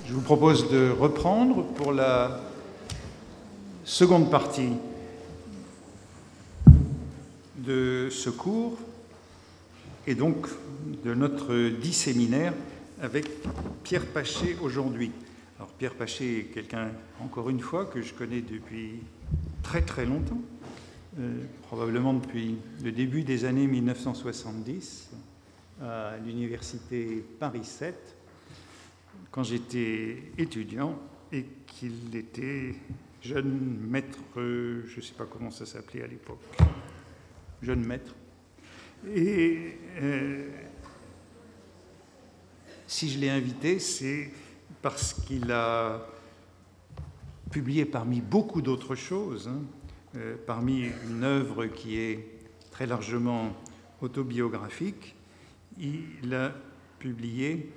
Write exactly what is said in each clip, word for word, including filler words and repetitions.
Je vous propose de reprendre pour la seconde partie de ce cours et donc de notre dit séminaire avec Pierre Pachet aujourd'hui. Alors Pierre Pachet est quelqu'un, encore une fois, que je connais depuis très très longtemps, euh, probablement depuis le début des années mille neuf cent soixante-dix à l'université Paris sept, quand j'étais étudiant et qu'il était jeune maître, je ne sais pas comment ça s'appelait à l'époque, jeune maître. Et euh, si je l'ai invité, c'est parce qu'il a publié parmi beaucoup d'autres choses, hein, euh, parmi une œuvre qui est très largement autobiographique, il a publié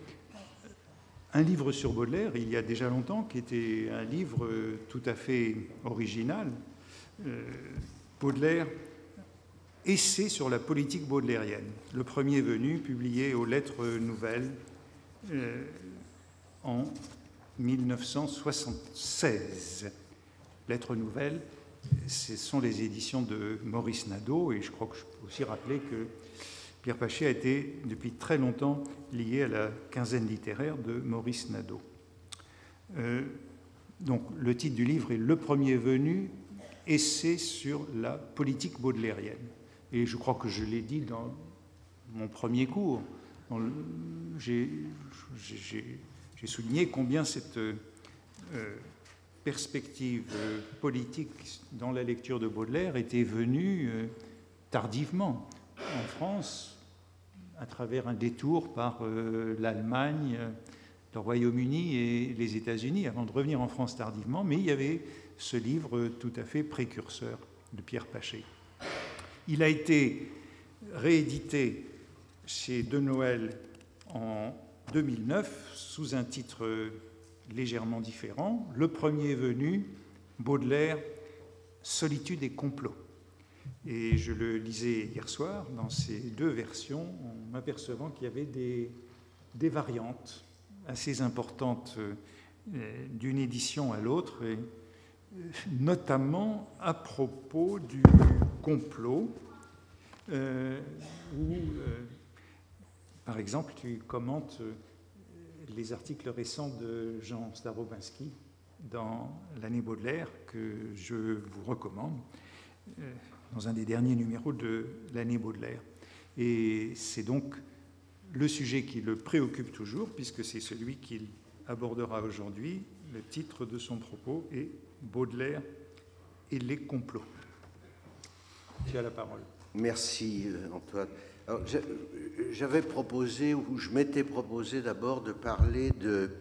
un livre sur Baudelaire, il y a déjà longtemps, qui était un livre tout à fait original, euh, Baudelaire, Essai sur la politique baudelairienne, le premier venu, publié aux Lettres Nouvelles euh, en mille neuf cent soixante-seize. Lettres Nouvelles, ce sont les éditions de Maurice Nadeau, et je crois que je peux aussi rappeler que Pierre Pachet a été depuis très longtemps lié à la quinzaine littéraire de Maurice Nadeau. Euh, donc, le titre du livre est « Le premier venu, essai sur la politique baudelairienne ». Et je crois que je l'ai dit dans mon premier cours. J'ai, j'ai, j'ai souligné combien cette euh, perspective euh, politique dans la lecture de Baudelaire était venue euh, tardivement en France, à travers un détour par euh, l'Allemagne, le Royaume-Uni et les États-Unis, avant de revenir en France tardivement. Mais il y avait ce livre tout à fait précurseur de Pierre Pachet. Il a été réédité chez De Noël en deux mille neuf sous un titre légèrement différent. Le premier venu, Baudelaire, Solitude et complot. Et je le lisais hier soir dans ces deux versions en m'apercevant qu'il y avait des, des variantes assez importantes euh, d'une édition à l'autre, et, euh, notamment à propos du complot, euh, où, euh, par exemple, tu commentes euh, les articles récents de Jean Starobinski dans l'année Baudelaire, que je vous recommande. Euh, dans un des derniers numéros de l'année Baudelaire. Et c'est donc le sujet qui le préoccupe toujours, puisque c'est celui qu'il abordera aujourd'hui. Le titre de son propos est « Baudelaire et les complots ». Tu as la parole. Merci, Antoine. Alors, j'avais proposé, ou je m'étais proposé d'abord de parler de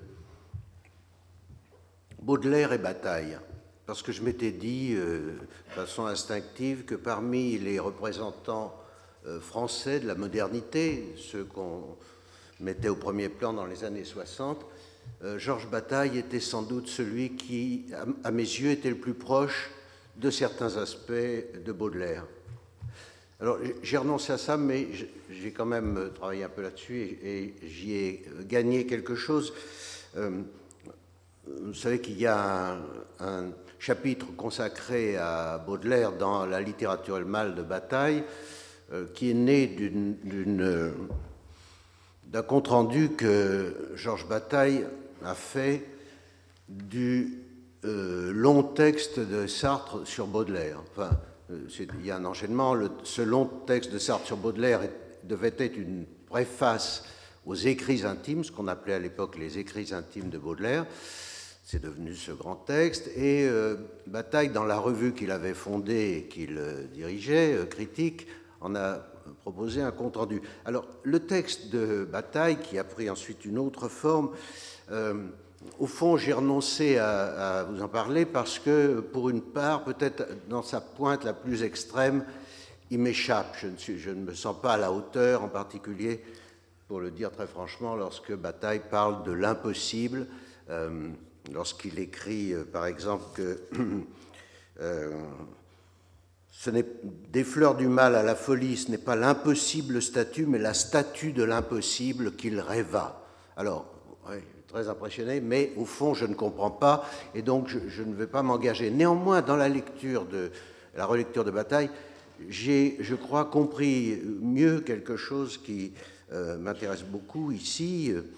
Baudelaire et Bataille. Parce que je m'étais dit, euh, de façon instinctive, que parmi les représentants euh, français de la modernité, ceux qu'on mettait au premier plan dans les années soixante, euh, Georges Bataille était sans doute celui qui, à, à mes yeux, était le plus proche de certains aspects de Baudelaire. Alors, j'ai renoncé à ça, mais j'ai quand même travaillé un peu là-dessus et, et j'y ai gagné quelque chose. Euh, vous savez qu'il y a un... un chapitre consacré à Baudelaire dans la littérature et le mal de Bataille, euh, qui est né d'une, d'une, euh, d'un compte-rendu que Georges Bataille a fait du euh, long texte de Sartre sur Baudelaire. Enfin, euh, c'est, il y a un enchaînement. Le, ce long texte de Sartre sur Baudelaire est, devait être une préface aux écrits intimes, ce qu'on appelait à l'époque les écrits intimes de Baudelaire. C'est devenu ce grand texte, et euh, Bataille, dans la revue qu'il avait fondée et qu'il euh, dirigeait, euh, Critique, en a proposé un compte-rendu. Alors, le texte de Bataille, qui a pris ensuite une autre forme, euh, au fond, j'ai renoncé à, à vous en parler parce que, pour une part, peut-être dans sa pointe la plus extrême, il m'échappe. Je ne, suis, je ne me sens pas à la hauteur, en particulier, pour le dire très franchement, lorsque Bataille parle de l'impossible, euh, lorsqu'il écrit, euh, par exemple, que euh, ce n'est des fleurs du mal à la folie, ce n'est pas l'impossible statue, mais la statue de l'impossible qu'il rêva. Alors, ouais, très impressionné, mais au fond, je ne comprends pas, et donc je, je ne vais pas m'engager. Néanmoins, dans la lecture de la relecture de Bataille, j'ai, je crois, compris mieux quelque chose qui euh, m'intéresse beaucoup ici, euh,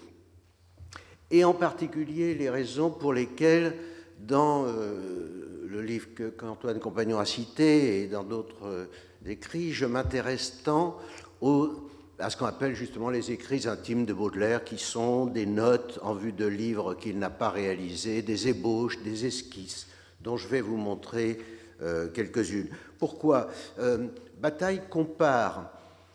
et en particulier les raisons pour lesquelles, dans euh, le livre que, qu'Antoine Compagnon a cité et dans d'autres euh, écrits, je m'intéresse tant aux, à ce qu'on appelle justement les écrits intimes de Baudelaire, qui sont des notes en vue de livres qu'il n'a pas réalisés, des ébauches, des esquisses, dont je vais vous montrer euh, quelques-unes. Pourquoi euh, Bataille compare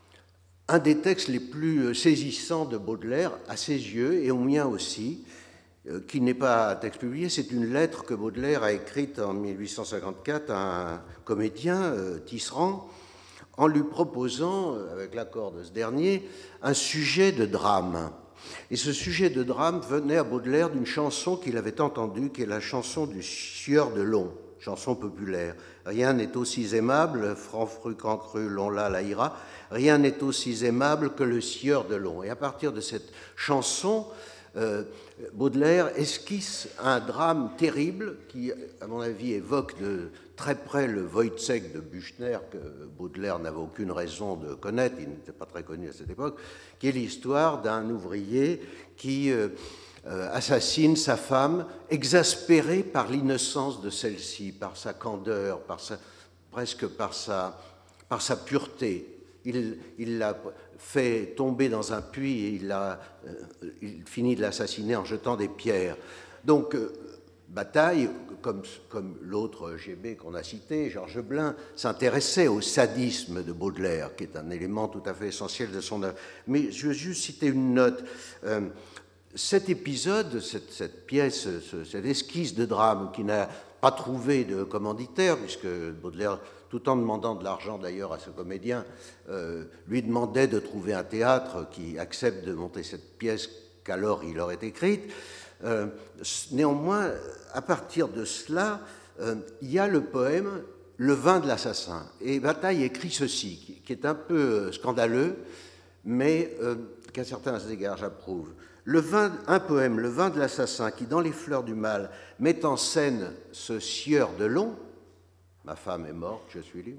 un des textes les plus saisissants de Baudelaire, à ses yeux, et au mien aussi, euh, qui n'est pas un texte publié, c'est une lettre que Baudelaire a écrite en mille huit cent cinquante-quatre à un comédien, euh, Tisserand, en lui proposant, avec l'accord de ce dernier, un sujet de drame. Et ce sujet de drame venait à Baudelaire d'une chanson qu'il avait entendue, qui est la chanson du Sieur de Long, chanson populaire. Rien n'est aussi aimable, franc fru, cancru, long là, la ira, rien n'est aussi aimable que le Sieur de Long. Et à partir de cette chanson, euh, Baudelaire esquisse un drame terrible qui, à mon avis, évoque de très près le Woyzeck de Büchner, que Baudelaire n'avait aucune raison de connaître, il n'était pas très connu à cette époque, qui est l'histoire d'un ouvrier qui euh, euh, assassine sa femme, exaspéré par l'innocence de celle-ci, par sa candeur, par sa, presque par sa, par sa pureté. Il, il l'a fait tomber dans un puits et il, a, euh, il finit de l'assassiner en jetant des pierres. Donc, euh, Bataille, comme, comme l'autre G B qu'on a cité, Georges Blain, s'intéressait au sadisme de Baudelaire, qui est un élément tout à fait essentiel de son œuvre. Mais je veux juste citer une note. Euh, cet épisode, cette, cette pièce, ce, cette esquisse de drame qui n'a pas trouvé de commanditaire, puisque Baudelaire, tout en demandant de l'argent d'ailleurs à ce comédien, euh, lui demandait de trouver un théâtre qui accepte de monter cette pièce qu'alors il aurait écrite. Euh, néanmoins, à partir de cela, euh, il y a le poème « Le vin de l'assassin ». Et Bataille écrit ceci, qui, qui est un peu scandaleux, mais euh, qu'à certains égards j'approuve. Le vin, un poème, « Le vin de l'assassin », qui, dans les fleurs du mal, met en scène ce sieur de Long, ma femme est morte, je suis libre,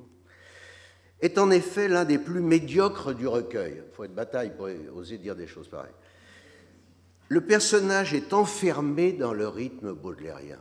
est en effet l'un des plus médiocres du recueil. Il faut être Bataille pour oser dire des choses pareilles. Le personnage est enfermé dans le rythme baudelairien.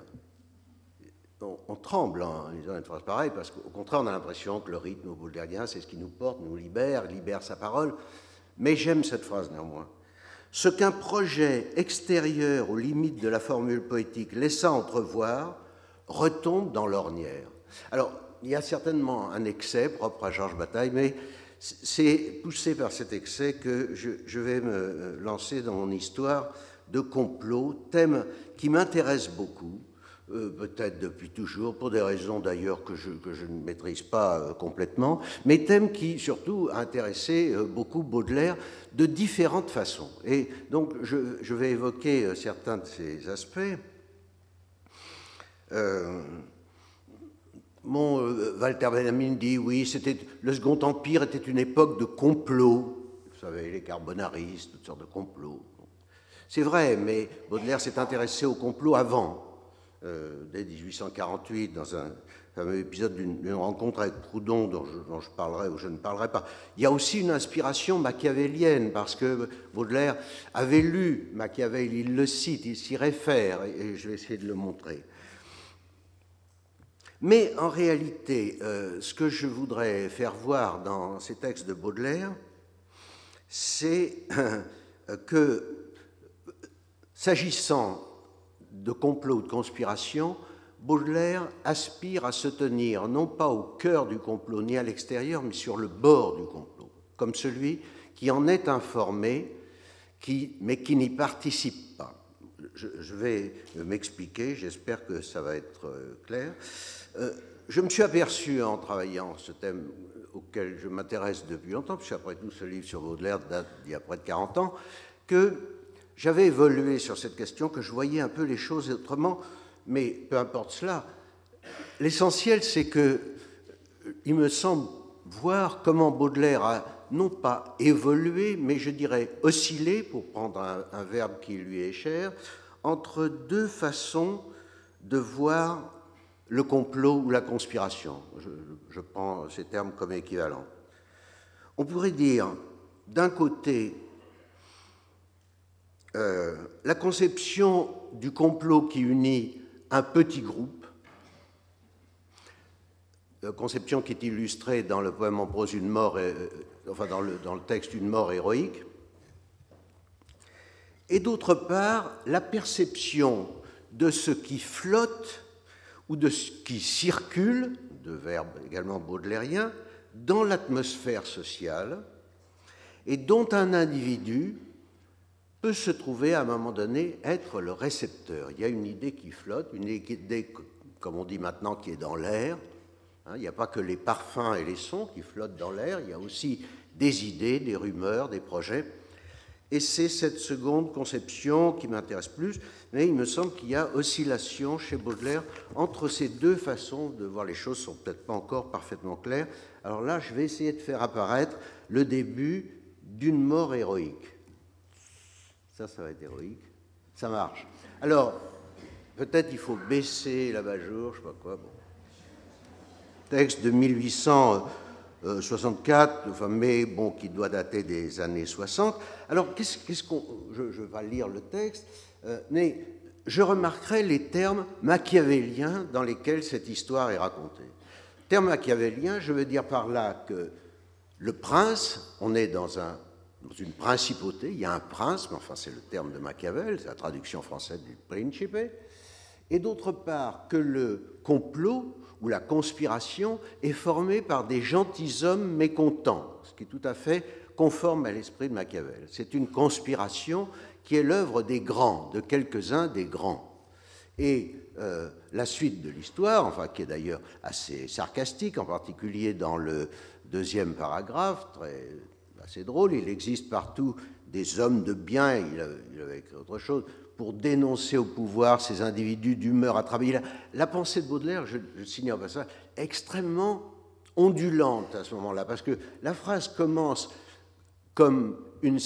On, on tremble en disant une phrase pareille, parce qu'au contraire, on a l'impression que le rythme baudelairien, c'est ce qui nous porte, nous libère, libère sa parole. Mais j'aime cette phrase néanmoins. Ce qu'un projet extérieur aux limites de la formule poétique laissa entrevoir retombe dans l'ornière. Alors, il y a certainement un excès propre à Georges Bataille, mais c'est poussé par cet excès que je, je vais me lancer dans mon histoire de complot, thème qui m'intéresse beaucoup, euh, peut-être depuis toujours, pour des raisons d'ailleurs que je, que je ne maîtrise pas euh, complètement, mais thème qui surtout a intéressé euh, beaucoup Baudelaire de différentes façons. Et donc je, je vais évoquer euh, certains de ces aspects. Euh, Mon euh, Walter Benjamin dit oui, c'était le Second Empire était une époque de complot. Vous savez, les carbonaristes, toutes sortes de complots. C'est vrai, mais Baudelaire s'est intéressé au complot avant, euh, dès dix-huit cent quarante-huit, dans un fameux épisode d'une, d'une rencontre avec Proudhon, dont je, dont je parlerai ou je ne parlerai pas. Il y a aussi une inspiration machiavélienne, parce que Baudelaire avait lu Machiavel, il le cite, il s'y réfère, et je vais essayer de le montrer. Mais en réalité, euh, ce que je voudrais faire voir dans ces textes de Baudelaire, c'est euh, que, s'agissant de complot ou de conspiration, Baudelaire aspire à se tenir non pas au cœur du complot ni à l'extérieur, mais sur le bord du complot, comme celui qui en est informé, qui, mais qui n'y participe pas. Je, je vais m'expliquer, j'espère que ça va être clair. Euh, je me suis aperçu en travaillant ce thème auquel je m'intéresse depuis longtemps, puisque après tout ce livre sur Baudelaire date d'il y a près de quarante ans, que j'avais évolué sur cette question, que je voyais un peu les choses autrement, mais peu importe cela. L'essentiel, c'est que il me semble voir comment Baudelaire a non pas évoluer, mais je dirais osciller, pour prendre un, un verbe qui lui est cher, entre deux façons de voir le complot ou la conspiration. Je, je prends ces termes comme équivalents. On pourrait dire, d'un côté, euh, la conception du complot qui unit un petit groupe, euh, conception qui est illustrée dans le poème en prose Une mort, euh, enfin dans le, dans le texte Une mort héroïque, et d'autre part, la perception de ce qui flotte ou de ce qui circule, de verbe également baudelairien, dans l'atmosphère sociale, et dont un individu peut se trouver à un moment donné être le récepteur. Il y a une idée qui flotte, une idée, comme on dit maintenant, qui est dans l'air. Il n'y a pas que les parfums et les sons qui flottent dans l'air, il y a aussi des idées, des rumeurs, des projets. Et c'est cette seconde conception qui m'intéresse plus, mais il me semble qu'il y a oscillation chez Baudelaire entre ces deux façons de voir les choses, sont peut-être pas encore parfaitement claires. Alors là, je vais essayer de faire apparaître le début d'une mort héroïque. Ça, ça va être héroïque. Ça marche. Alors, peut-être il faut baisser l'abat-jour, je sais pas quoi. Bon. Texte de mille huit cent soixante-quatre, enfin, mais bon, qui doit dater des années soixante. Alors, qu'est-ce, qu'est-ce qu'on... Je, je vais lire le texte, euh, mais je remarquerai les termes machiavéliens dans lesquels cette histoire est racontée. Termes machiavéliens, je veux dire par là que le prince, on est dans, un, dans une principauté, il y a un prince, mais enfin c'est le terme de Machiavel, c'est la traduction française du principe, et d'autre part que le complot où la conspiration est formée par des gentilshommes mécontents, ce qui est tout à fait conforme à l'esprit de Machiavel. C'est une conspiration qui est l'œuvre des grands, de quelques-uns des grands. Et euh, la suite de l'histoire, enfin, qui est d'ailleurs assez sarcastique, en particulier dans le deuxième paragraphe, très, assez drôle, il existe partout des hommes de bien, il avait, il avait écrit autre chose, pour dénoncer au pouvoir ces individus d'humeur attrapée. La, la pensée de Baudelaire, je, je signe en passant, est extrêmement ondulante à ce moment-là, parce que la phrase commence comme une,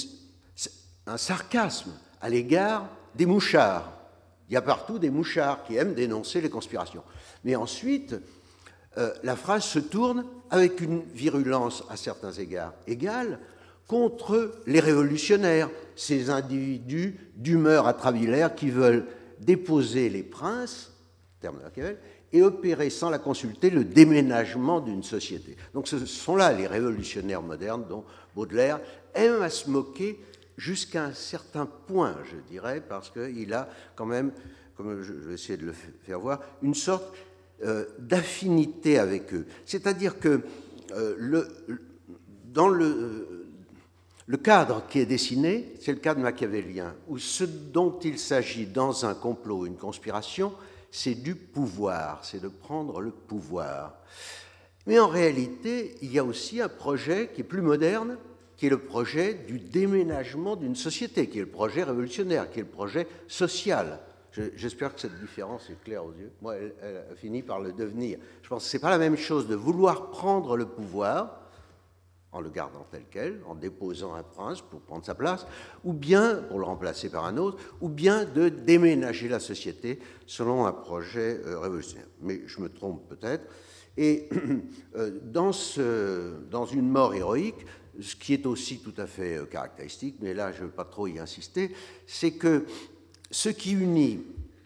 un sarcasme à l'égard des mouchards. Il y a partout des mouchards qui aiment dénoncer les conspirations. Mais ensuite, euh, la phrase se tourne avec une virulence à certains égards égale contre les révolutionnaires, ces individus d'humeur atrabilaire qui veulent déposer les princes, terme de Machiavel, et opérer sans la consulter le déménagement d'une société. Donc ce sont là les révolutionnaires modernes dont Baudelaire aime à se moquer jusqu'à un certain point, je dirais, parce qu'il a quand même, comme je vais essayer de le faire voir, une sorte euh, d'affinité avec eux. C'est-à-dire que euh, le, dans le... Le cadre qui est dessiné, c'est le cadre machiavélien, où ce dont il s'agit dans un complot, une conspiration, c'est du pouvoir, c'est de prendre le pouvoir. Mais en réalité, il y a aussi un projet qui est plus moderne, qui est le projet du déménagement d'une société, qui est le projet révolutionnaire, qui est le projet social. J'espère que cette différence est claire aux yeux. Moi, elle, elle a fini par le devenir. Je pense que ce n'est pas la même chose de vouloir prendre le pouvoir en le gardant tel quel, en déposant un prince pour prendre sa place, ou bien, pour le remplacer par un autre, ou bien de déménager la société selon un projet euh, révolutionnaire. Mais je me trompe peut-être. Et euh, dans, ce, dans une mort héroïque, ce qui est aussi tout à fait euh, caractéristique, mais là je ne veux pas trop y insister, c'est que ce qui unit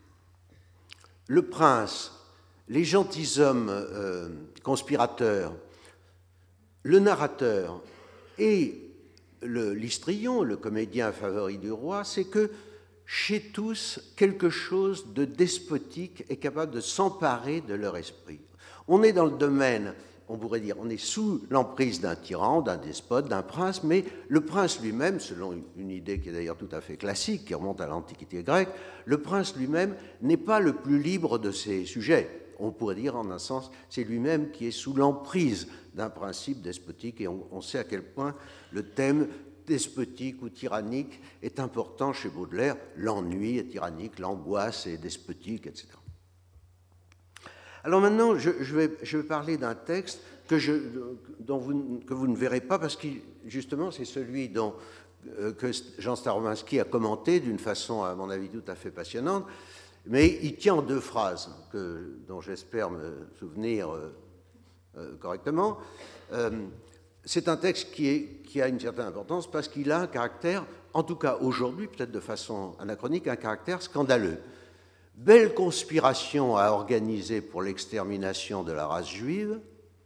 le prince, les gentilshommes euh, conspirateurs, le narrateur et le, l'histrion, le comédien favori du roi, c'est que chez tous, quelque chose de despotique est capable de s'emparer de leur esprit. On est dans le domaine, on pourrait dire, on est sous l'emprise d'un tyran, d'un despote, d'un prince, mais le prince lui-même, selon une idée qui est d'ailleurs tout à fait classique, qui remonte à l'Antiquité grecque, le prince lui-même n'est pas le plus libre de ses sujets. On pourrait dire, en un sens, c'est lui-même qui est sous l'emprise d'un principe despotique, et on, on sait à quel point le thème despotique ou tyrannique est important chez Baudelaire. L'ennui est tyrannique, l'angoisse est despotique, et cetera. Alors maintenant, je, je, vais, je vais parler d'un texte que, je, dont vous, que vous ne verrez pas, parce que justement, c'est celui dont, euh, que Jean Starobinsky a commenté d'une façon, à mon avis, tout à fait passionnante, mais il tient en deux phrases, que, dont j'espère me souvenir euh, euh, correctement. Euh, c'est un texte qui, est, qui a une certaine importance parce qu'il a un caractère, en tout cas aujourd'hui, peut-être de façon anachronique, un caractère scandaleux. Belle conspiration à organiser pour l'extermination de la race juive,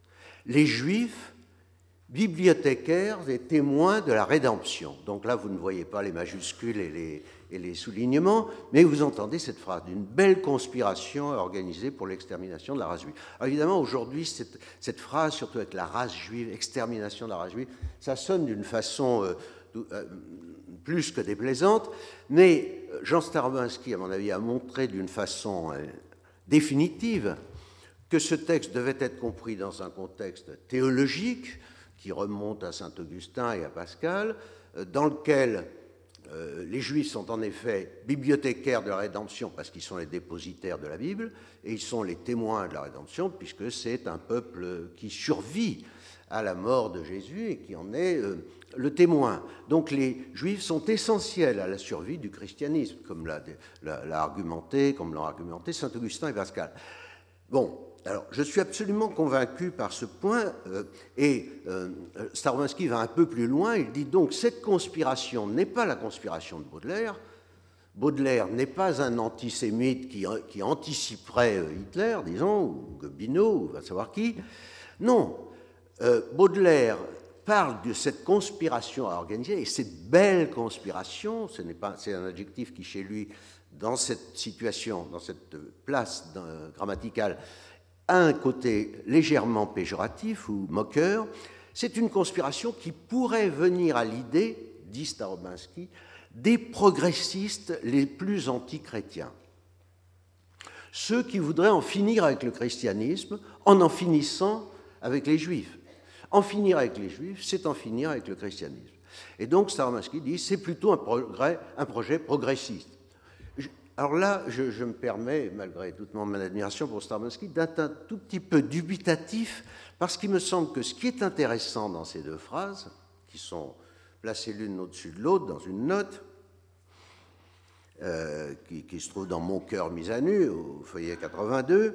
les Juifs, bibliothécaires et témoins de la rédemption. Donc là, vous ne voyez pas les majuscules et les, et les soulignements, mais vous entendez cette phrase, d'une belle conspiration à organiser pour l'extermination de la race juive. Alors évidemment, aujourd'hui, cette, cette phrase, surtout avec la race juive, extermination de la race juive, ça sonne d'une façon euh, euh, plus que déplaisante, mais Jean Starobinsky, à mon avis, a montré d'une façon euh, définitive que ce texte devait être compris dans un contexte théologique qui remonte à saint Augustin et à Pascal, dans lequel euh, les Juifs sont en effet bibliothécaires de la rédemption parce qu'ils sont les dépositaires de la Bible, et ils sont les témoins de la rédemption puisque c'est un peuple qui survit à la mort de Jésus et qui en est euh, le témoin. Donc les Juifs sont essentiels à la survie du christianisme, comme l'a, l'a, l'a argumenté, comme l'ont argumenté saint Augustin et Pascal. Bon, alors je suis absolument convaincu par ce point, euh, et euh, Starobinsky va un peu plus loin, il dit donc cette conspiration n'est pas la conspiration de Baudelaire, Baudelaire n'est pas un antisémite qui, qui anticiperait Hitler, disons, ou Gobineau, ou va savoir qui, non, euh, Baudelaire parle de cette conspiration à organiser, et cette belle conspiration, ce n'est pas, c'est un adjectif qui chez lui, dans cette situation, dans cette place grammaticale, a un côté légèrement péjoratif ou moqueur. C'est une conspiration qui pourrait venir à l'idée, dit Starobinsky, des progressistes les plus antichrétiens. Ceux qui voudraient en finir avec le christianisme en en finissant avec les Juifs. En finir avec les Juifs, c'est en finir avec le christianisme. Et donc Starobinsky dit c'est plutôt un, progrès, un projet progressiste. Alors là, je, je me permets, malgré toute mon admiration pour Starobinsky, d'être un tout petit peu dubitatif, parce qu'il me semble que ce qui est intéressant dans ces deux phrases, qui sont placées l'une au-dessus de l'autre dans une note, euh, qui, qui se trouve dans Mon cœur mis à nu, au feuillet quatre-vingt-deux,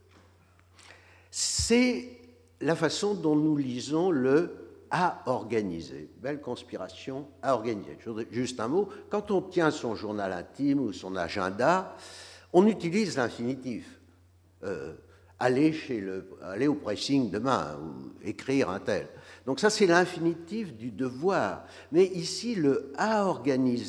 c'est la façon dont nous lisons le « à organiser ». Belle conspiration à organiser. Juste un mot, quand on tient son journal intime ou son agenda, on utilise l'infinitif. Euh, aller, chez le, aller au pressing demain ou écrire un tel. Donc ça, c'est l'infinitif du devoir. Mais ici, le « à organiser »,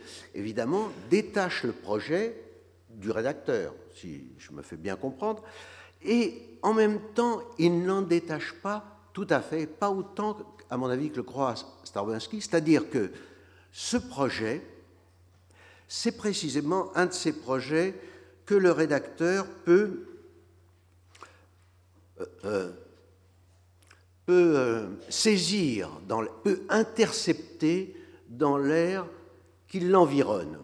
évidemment, détache le projet du rédacteur, si je me fais bien comprendre, et en même temps, il n'en détache pas tout à fait, pas autant, à mon avis, que le croit Starobinsky, c'est-à-dire que ce projet, c'est précisément un de ces projets que le rédacteur peut, euh, euh, peut euh, saisir, dans, peut intercepter dans l'air qui l'environne.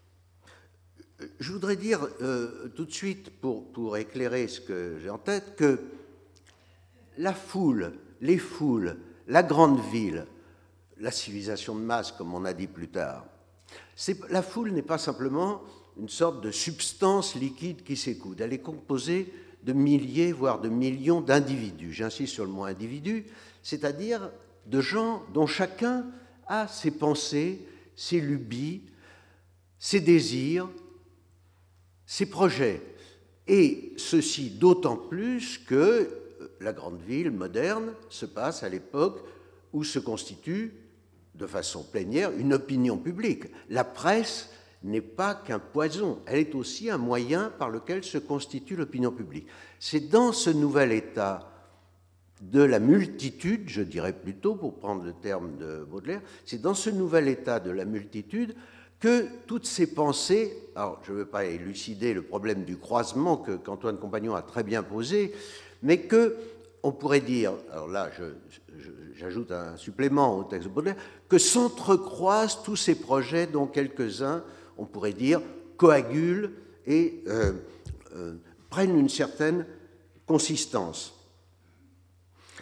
Je voudrais dire euh, tout de suite, pour, pour éclairer ce que j'ai en tête, que la foule, les foules, la grande ville, la civilisation de masse, comme on a dit plus tard, la foule n'est pas simplement une sorte de substance liquide qui s'écoule. Elle est composée de milliers, voire de millions d'individus. J'insiste sur le mot individu, c'est-à-dire de gens dont chacun a ses pensées, ses lubies, ses désirs, ses projets. Et ceci d'autant plus que la grande ville moderne se passe à l'époque où se constitue, de façon plénière, une opinion publique. La presse n'est pas qu'un poison, elle est aussi un moyen par lequel se constitue l'opinion publique. C'est dans ce nouvel état de la multitude, je dirais plutôt, pour prendre le terme de Baudelaire, c'est dans ce nouvel état de la multitude que toutes ces pensées, alors je ne veux pas élucider le problème du croisement que, qu'Antoine Compagnon a très bien posé, mais que on pourrait dire, alors là je, je, j'ajoute un supplément au texte de Baudelaire, que s'entrecroisent tous ces projets dont quelques-uns, on pourrait dire, coagulent et euh, euh, prennent une certaine consistance.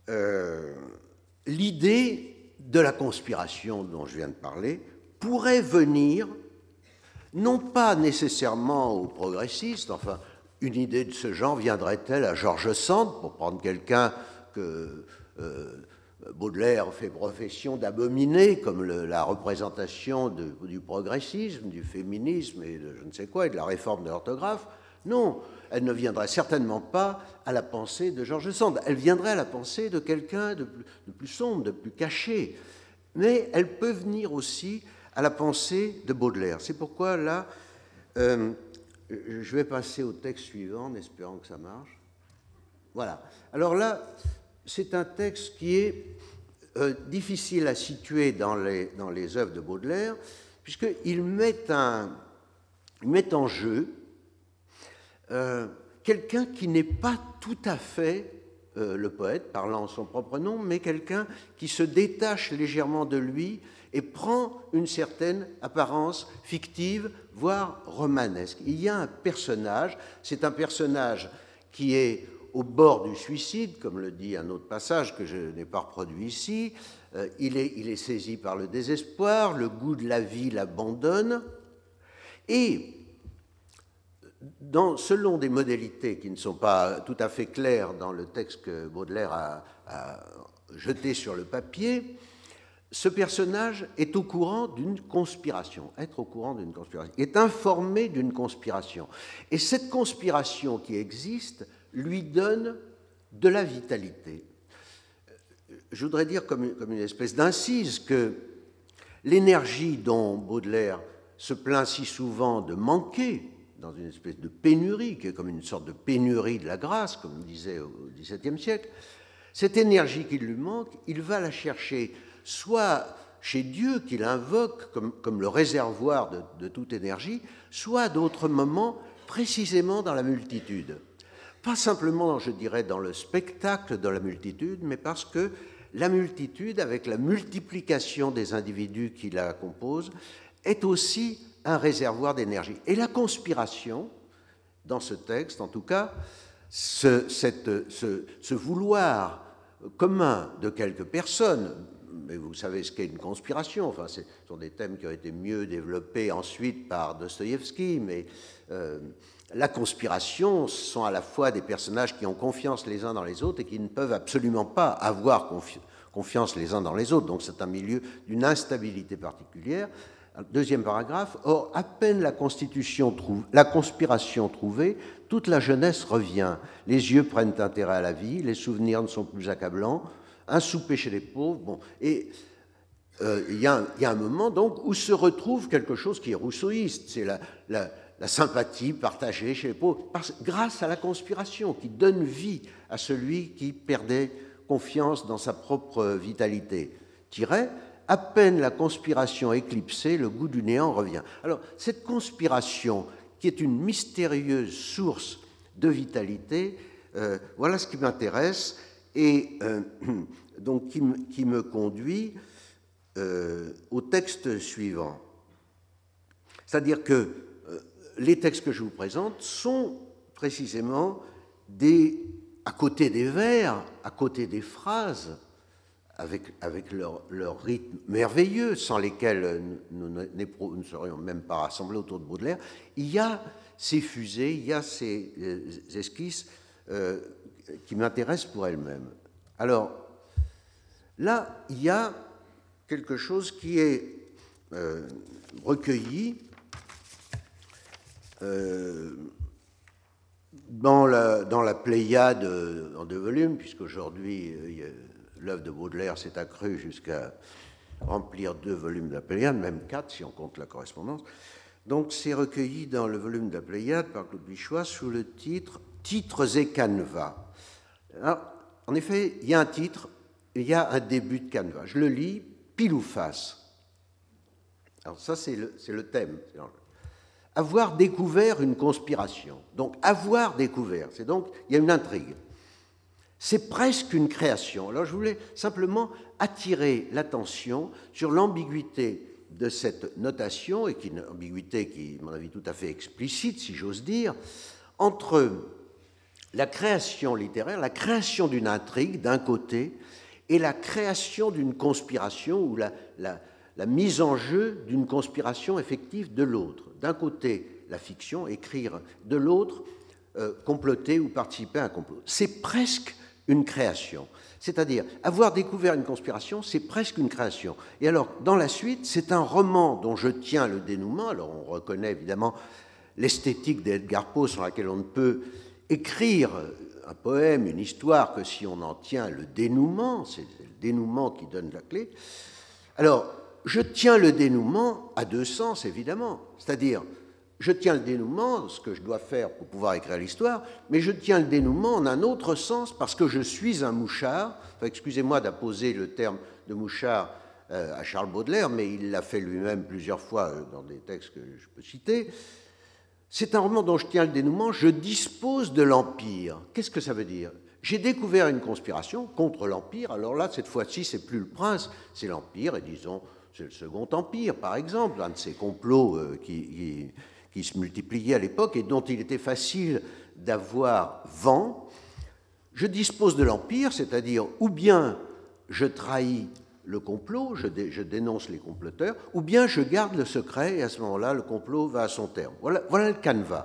euh, l'idée de la conspiration dont je viens de parler pourrait venir, non pas nécessairement aux progressistes, enfin, une idée de ce genre viendrait-elle à George Sand, pour prendre quelqu'un que euh, Baudelaire fait profession d'abominer, comme le, la représentation de, du progressisme, du féminisme et de je ne sais quoi, et de la réforme de l'orthographe. Non, elle ne viendrait certainement pas à la pensée de George Sand. Elle viendrait à la pensée de quelqu'un de, de plus sombre, de plus caché. Mais elle peut venir aussi à la pensée de Baudelaire. C'est pourquoi, là, euh, je vais passer au texte suivant, en espérant que ça marche. Voilà. Alors là, c'est un texte qui est euh, difficile à situer dans les, dans les œuvres de Baudelaire, puisqu'il met, un, il met en jeu euh, quelqu'un qui n'est pas tout à fait euh, le poète, parlant en son propre nom, mais quelqu'un qui se détache légèrement de lui et prend une certaine apparence fictive, voire romanesque. Il y a un personnage, c'est un personnage qui est au bord du suicide, comme le dit un autre passage que je n'ai pas reproduit ici. Euh, il est, il est saisi par le désespoir, le goût de la vie l'abandonne, et dans, selon des modalités qui ne sont pas tout à fait claires dans le texte que Baudelaire a, a jeté sur le papier, ce personnage est au courant d'une conspiration, être au courant d'une conspiration, est informé d'une conspiration. Et cette conspiration qui existe lui donne de la vitalité. Je voudrais dire comme, comme une espèce d'incise que l'énergie dont Baudelaire se plaint si souvent de manquer, dans une espèce de pénurie, qui est comme une sorte de pénurie de la grâce, comme on disait au dix-septième siècle, cette énergie qui lui manque, il va la chercher soit chez Dieu qu'il invoque comme, comme le réservoir de, de toute énergie, soit à d'autres moments précisément dans la multitude. Pas simplement, je dirais, dans le spectacle de la multitude, mais parce que la multitude, avec la multiplication des individus qui la composent, est aussi un réservoir d'énergie. Et la conspiration, dans ce texte en tout cas, ce, cette, ce, ce vouloir commun de quelques personnes, mais vous savez ce qu'est une conspiration, enfin, ce sont des thèmes qui ont été mieux développés ensuite par Dostoïevski, mais euh, la conspiration, ce sont à la fois des personnages qui ont confiance les uns dans les autres et qui ne peuvent absolument pas avoir confi- confiance les uns dans les autres, donc c'est un milieu d'une instabilité particulière. Deuxième paragraphe, or, à peine la, constitution trouve, la conspiration trouvée, toute la jeunesse revient. Les yeux prennent intérêt à la vie, les souvenirs ne sont plus accablants, un souper chez les pauvres, bon, et euh, il y, y a un moment donc où se retrouve quelque chose qui est rousseauiste, c'est la, la, la sympathie partagée chez les pauvres, parce, grâce à la conspiration qui donne vie à celui qui perdait confiance dans sa propre vitalité. Tiret, à peine la conspiration éclipsée, le goût du néant revient. Alors, cette conspiration, qui est une mystérieuse source de vitalité, euh, voilà ce qui m'intéresse, et euh, donc qui, qui me conduit euh, au texte suivant. C'est-à-dire que euh, les textes que je vous présente sont précisément des, à côté des vers, à côté des phrases, avec, avec leur, leur rythme merveilleux, sans lesquels nous ne serions même pas rassemblés autour de Baudelaire, il y a ces fusées, il y a ces esquisses euh, qui m'intéressent pour elles-mêmes. Alors, là, il y a quelque chose qui est euh, recueilli euh, dans, la, dans la Pléiade en deux volumes, puisqu'aujourd'hui, euh, l'œuvre de Baudelaire s'est accrue jusqu'à remplir deux volumes de la Pléiade, même quatre si on compte la correspondance. Donc c'est recueilli dans le volume de la Pléiade par Claude Bichois sous le titre « Titres et canevas ». Alors, en effet, il y a un titre, il y a un début de canevas. Je le lis, pile ou face. Alors ça, c'est le, c'est le thème. Avoir découvert une conspiration. Donc, avoir découvert, c'est donc, il y a une intrigue. C'est presque une création. Alors je voulais simplement attirer l'attention sur l'ambiguïté de cette notation, et qui est une ambiguïté qui est, à mon avis, tout à fait explicite, si j'ose dire, entre la création littéraire, la création d'une intrigue d'un côté, et la création d'une conspiration ou la, la, la mise en jeu d'une conspiration effective de l'autre. D'un côté, la fiction, écrire, de l'autre, euh, comploter ou participer à un complot. C'est presque une création. C'est-à-dire, avoir découvert une conspiration, c'est presque une création. Et alors, dans la suite, c'est un roman dont je tiens le dénouement. Alors, on reconnaît évidemment l'esthétique d'Edgar Poe, sur laquelle on ne peut écrire un poème, une histoire, que si on en tient le dénouement. C'est le dénouement qui donne la clé. Alors, je tiens le dénouement à deux sens, évidemment. C'est-à-dire, je tiens le dénouement, ce que je dois faire pour pouvoir écrire l'histoire, mais je tiens le dénouement en un autre sens parce que je suis un mouchard. Enfin, excusez-moi d'apposer le terme de mouchard euh, à Charles Baudelaire, mais il l'a fait lui-même plusieurs fois dans des textes que je peux citer. C'est un roman dont je tiens le dénouement. Je dispose de l'Empire. Qu'est-ce que ça veut dire? J'ai découvert une conspiration contre l'Empire. Alors là, cette fois-ci, c'est plus le prince, c'est l'Empire, et disons, c'est le Second Empire, par exemple, un de ces complots euh, qui... qui qui se multipliaient à l'époque et dont il était facile d'avoir vent. Je dispose de l'Empire, c'est-à-dire ou bien je trahis le complot, je, dé, je dénonce les comploteurs, ou bien je garde le secret et à ce moment-là, le complot va à son terme. Voilà, voilà le canevas.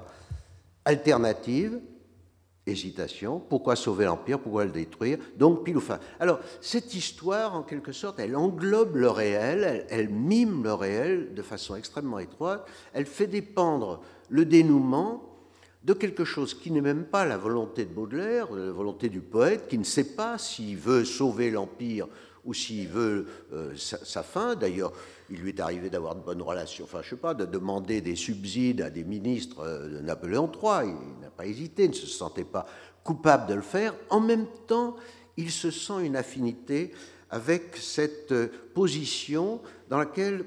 Alternative, hésitation, pourquoi sauver l'Empire, pourquoi le détruire, donc pile ou face. Alors, cette histoire, en quelque sorte, elle englobe le réel, elle, elle mime le réel de façon extrêmement étroite, elle fait dépendre le dénouement de quelque chose qui n'est même pas la volonté de Baudelaire, la volonté du poète, qui ne sait pas s'il veut sauver l'Empire ou s'il veut euh, sa, sa fin. D'ailleurs, il lui est arrivé d'avoir de bonnes relations, enfin, je ne sais pas, de demander des subsides à des ministres de Napoléon trois. Il n'a pas hésité, il ne se sentait pas coupable de le faire. En même temps, il se sent une affinité avec cette position dans laquelle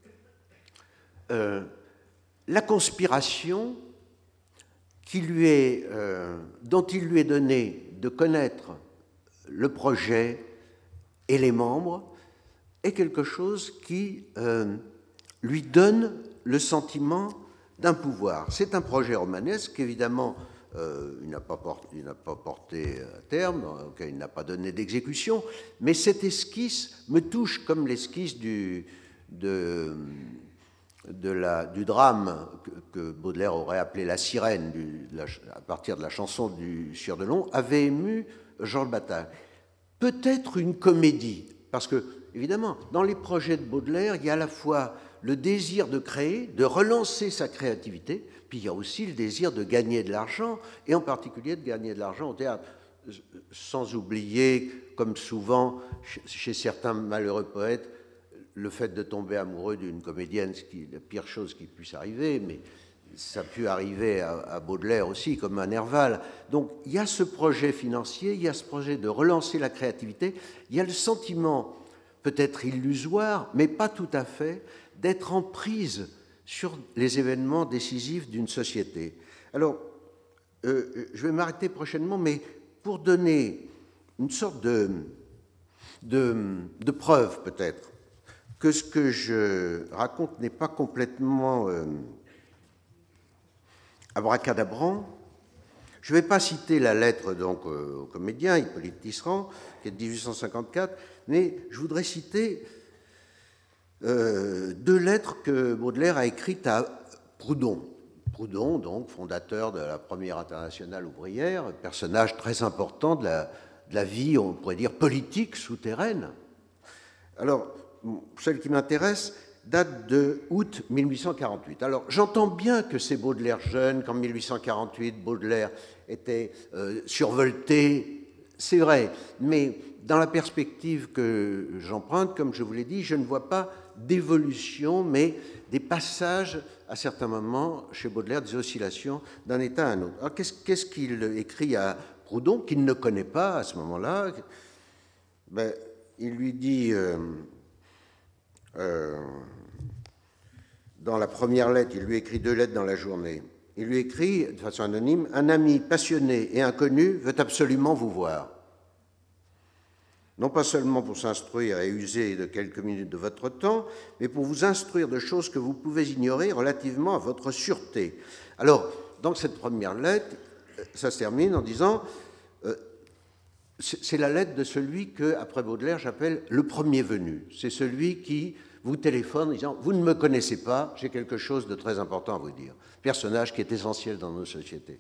euh, la conspiration qui lui est, euh, dont il lui est donné de connaître le projet et les membres, est quelque chose qui euh, lui donne le sentiment d'un pouvoir. C'est un projet romanesque, évidemment, euh, il n'a pas, porté, il n'a pas porté à terme, auquel il n'a pas donné d'exécution, mais cette esquisse me touche comme l'esquisse du, de, de la, du drame que, que Baudelaire aurait appelé la sirène, du, la, à partir de la chanson du Sieur de Long, avait ému Georges Bataille. Peut-être une comédie, parce que, évidemment, dans les projets de Baudelaire, il y a à la fois le désir de créer, de relancer sa créativité, puis il y a aussi le désir de gagner de l'argent, et en particulier de gagner de l'argent au théâtre, sans oublier, comme souvent chez certains malheureux poètes, le fait de tomber amoureux d'une comédienne, ce qui est la pire chose qui puisse arriver, mais ça a pu arriver à, à Baudelaire aussi, comme à Nerval. Donc, il y a ce projet financier, il y a ce projet de relancer la créativité, il y a le sentiment, peut-être illusoire, mais pas tout à fait, d'être en prise sur les événements décisifs d'une société. Alors, euh, je vais m'arrêter prochainement, mais pour donner une sorte de, de, de preuve, peut-être, que ce que je raconte n'est pas complètement... Euh, abracadabrant. Je ne vais pas citer la lettre donc, euh, au comédien Hippolyte Tisserand, qui est de dix-huit cent cinquante-quatre, mais je voudrais citer euh, deux lettres que Baudelaire a écrites à Proudhon. Proudhon, donc, fondateur de la première internationale ouvrière, personnage très important de la, de la vie, on pourrait dire, politique souterraine. Alors, celle qui m'intéresse date de août mille huit cent quarante-huit. Alors, j'entends bien que c'est Baudelaire jeune, qu'en mille huit cent quarante-huit, Baudelaire était euh, survolté, c'est vrai, mais dans la perspective que j'emprunte, comme je vous l'ai dit, je ne vois pas d'évolution, mais des passages, à certains moments, chez Baudelaire, des oscillations d'un état à un autre. Alors, qu'est-ce, qu'est-ce qu'il écrit à Proudhon, qu'il ne connaît pas à ce moment-là? Ben, il lui dit... Euh, Euh, dans la première lettre, il lui écrit deux lettres dans la journée. Il lui écrit, de façon anonyme, « Un ami passionné et inconnu veut absolument vous voir. Non pas seulement pour s'instruire et user de quelques minutes de votre temps, mais pour vous instruire de choses que vous pouvez ignorer relativement à votre sûreté. » Alors, dans cette première lettre, ça se termine en disant euh, c'est la lettre de celui que, après Baudelaire, j'appelle le premier venu. C'est celui qui vous téléphone en disant « Vous ne me connaissez pas, j'ai quelque chose de très important à vous dire ». Personnage qui est essentiel dans nos sociétés.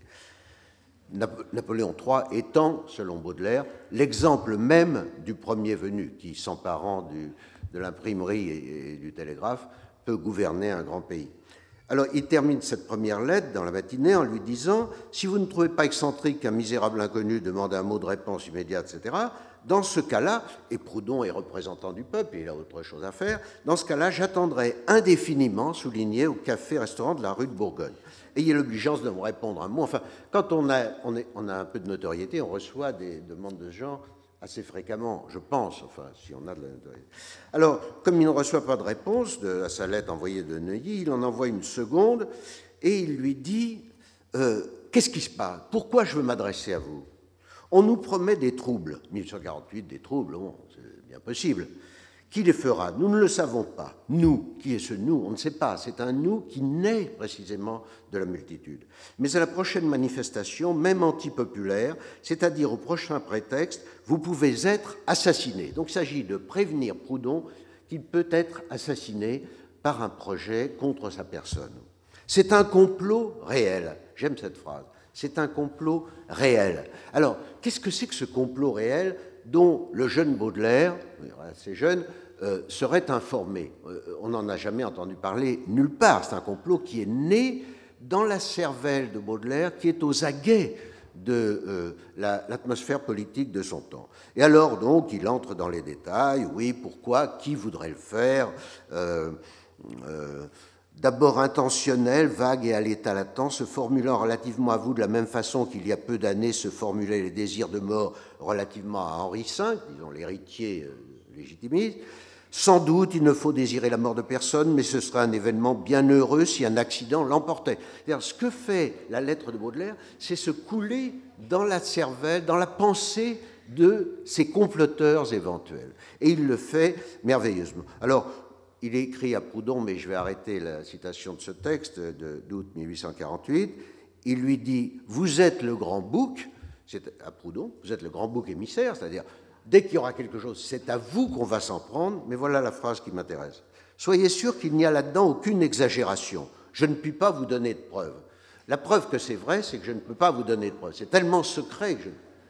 Napoléon trois étant, selon Baudelaire, l'exemple même du premier venu qui, s'emparant du, de l'imprimerie et, et du télégraphe, peut gouverner un grand pays. Alors, il termine cette première lettre dans la matinée en lui disant « Si vous ne trouvez pas excentrique qu'un misérable inconnu demande un mot de réponse immédiate, et cetera, dans ce cas-là, et Proudhon est représentant du peuple, et il a autre chose à faire, dans ce cas-là, j'attendrai indéfiniment, souligné, au café-restaurant de la rue de Bourgogne. Ayez l'obligeance de me répondre un mot. » Enfin, quand on a, on, est, on a un peu de notoriété, on reçoit des demandes de gens assez fréquemment, je pense, enfin, si on a de la notoriété. Alors, comme il ne reçoit pas de réponse de, à sa lettre envoyée de Neuilly, il en envoie une seconde et il lui dit euh, « Qu'est-ce qui se passe? Pourquoi je veux m'adresser à vous? On nous promet des troubles. » mille huit cent quarante-huit, des troubles, bon, c'est bien possible. Qui les fera? Nous ne le savons pas. Nous, qui est ce nous? On ne sait pas. C'est un nous qui naît précisément de la multitude. Mais à la prochaine manifestation, même antipopulaire, c'est-à-dire au prochain prétexte, vous pouvez être assassiné. Donc il s'agit de prévenir Proudhon qu'il peut être assassiné par un projet contre sa personne. C'est un complot réel. J'aime cette phrase. C'est un complot réel. Alors, qu'est-ce que c'est que ce complot réel dont le jeune Baudelaire, assez jeune, euh, serait informé? euh, On n'en a jamais entendu parler nulle part. C'est un complot qui est né dans la cervelle de Baudelaire, qui est aux aguets de euh, la, l'atmosphère politique de son temps. Et alors, donc, il entre dans les détails. Oui, pourquoi? Qui voudrait le faire? euh, euh, D'abord intentionnel, vague et à l'état latent, se formulant relativement à vous de la même façon qu'il y a peu d'années se formulaient les désirs de mort relativement à Henri cinq, disons l'héritier euh, légitimiste. Sans doute, il ne faut désirer la mort de personne, mais ce serait un événement bien heureux si un accident l'emportait. C'est-à-dire, ce que fait la lettre de Baudelaire, c'est se couler dans la cervelle, dans la pensée de ces comploteurs éventuels. Et il le fait merveilleusement. Alors, il est écrit à Proudhon, mais je vais arrêter la citation de ce texte d'août mille huit cent quarante-huit, il lui dit « Vous êtes le grand bouc », c'est à Proudhon, « vous êtes le grand bouc émissaire », c'est-à-dire dès qu'il y aura quelque chose, c'est à vous qu'on va s'en prendre, mais voilà la phrase qui m'intéresse. « Soyez sûr qu'il n'y a là-dedans aucune exagération. Je ne puis pas vous donner de preuves. La preuve que c'est vrai, c'est que je ne peux pas vous donner de preuves. C'est tellement secret que je... »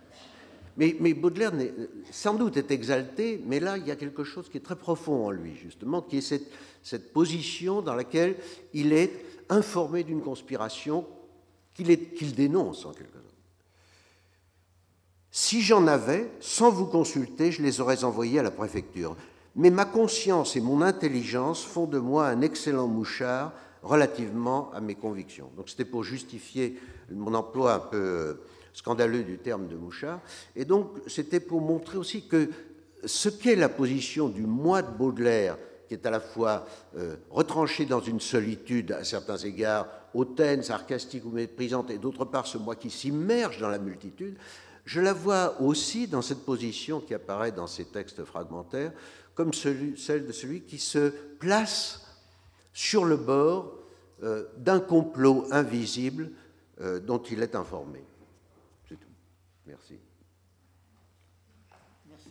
Mais, mais Baudelaire, sans doute, est exalté, mais là, il y a quelque chose qui est très profond en lui, justement, qui est cette, cette position dans laquelle il est informé d'une conspiration qu'il qu'il dénonce, en quelque sorte. Si j'en avais, sans vous consulter, je les aurais envoyés à la préfecture. Mais ma conscience et mon intelligence font de moi un excellent mouchard relativement à mes convictions. Donc c'était pour justifier mon emploi un peu scandaleux du terme de mouchard. Et donc c'était pour montrer aussi que ce qu'est la position du moi de Baudelaire, qui est à la fois euh, retranché dans une solitude à certains égards, hautaine, sarcastique ou méprisante, et d'autre part ce moi qui s'immerge dans la multitude, je la vois aussi dans cette position qui apparaît dans ces textes fragmentaires, comme celui, celle de celui qui se place sur le bord euh, d'un complot invisible euh, dont il est informé. C'est tout. Merci. Merci.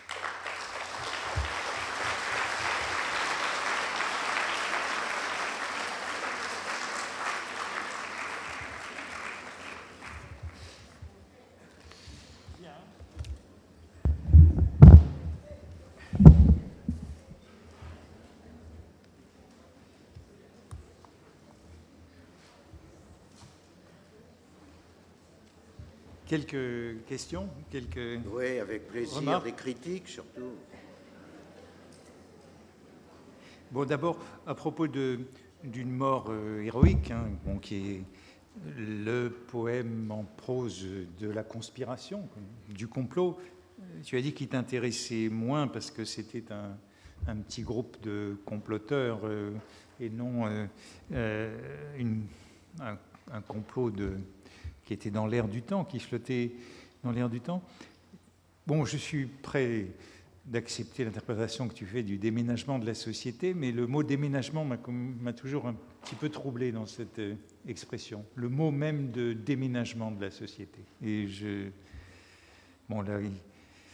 Quelques questions, quelques Oui, avec plaisir, remarques. Des critiques surtout. Bon, d'abord, à propos de, d'une mort euh, héroïque, hein, bon, qui est le poème en prose de la conspiration, du complot, tu as dit qu'il t'intéressait moins parce que c'était un, un petit groupe de comploteurs euh, et non euh, euh, une, un, un complot de... qui était dans l'air du temps, qui flottait dans l'air du temps. Bon, je suis prêt d'accepter l'interprétation que tu fais du déménagement de la société, mais le mot déménagement m'a, m'a toujours un petit peu troublé dans cette euh, expression. Le mot même de déménagement de la société. Et je... Bon, là... Il,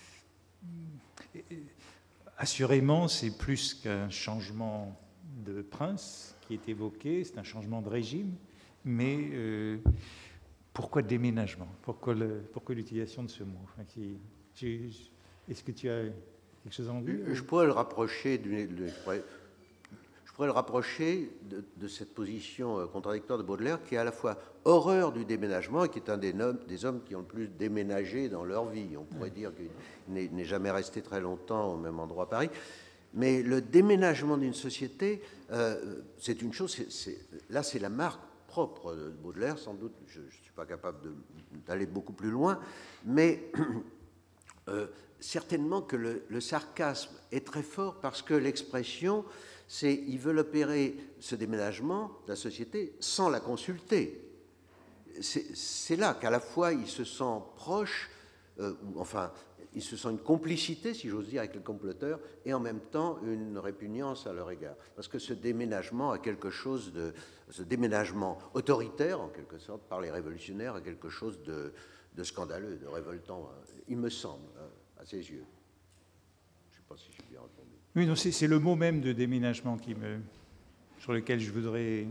assurément, c'est plus qu'un changement de prince qui est évoqué, c'est un changement de régime, mais euh, pourquoi déménagement ? Pourquoi, le, pourquoi l'utilisation de ce mot ? Enfin, qui, tu, est-ce que tu as quelque chose en vue ? Je pourrais le rapprocher, du, de, je, pourrais, je pourrais le rapprocher de, de cette position contradictoire de Baudelaire, qui est à la fois horreur du déménagement et qui est un des, nom, des hommes qui ont le plus déménagé dans leur vie. On pourrait dire qu'il n'est, n'est jamais resté très longtemps au même endroit à Paris. Mais le déménagement d'une société, euh, c'est une chose, c'est, c'est, là c'est la marque propre de Baudelaire, sans doute, je ne suis pas capable de, d'aller beaucoup plus loin, mais euh, certainement que le, le sarcasme est très fort parce que l'expression, c'est ils veulent opérer ce déménagement de la société sans la consulter. C'est, c'est là qu'à la fois il se sent proche, euh, ou enfin, il se sent une complicité, si j'ose dire, avec les comploteurs, et en même temps une répugnance à leur égard. Parce que ce déménagement a quelque chose de... Ce déménagement autoritaire, en quelque sorte, par les révolutionnaires, a quelque chose de, de scandaleux, de révoltant, il me semble, à ses yeux. Je ne sais pas si j'ai bien répondu. Oui, non, c'est, c'est le mot même de déménagement qui me, sur lequel je voudrais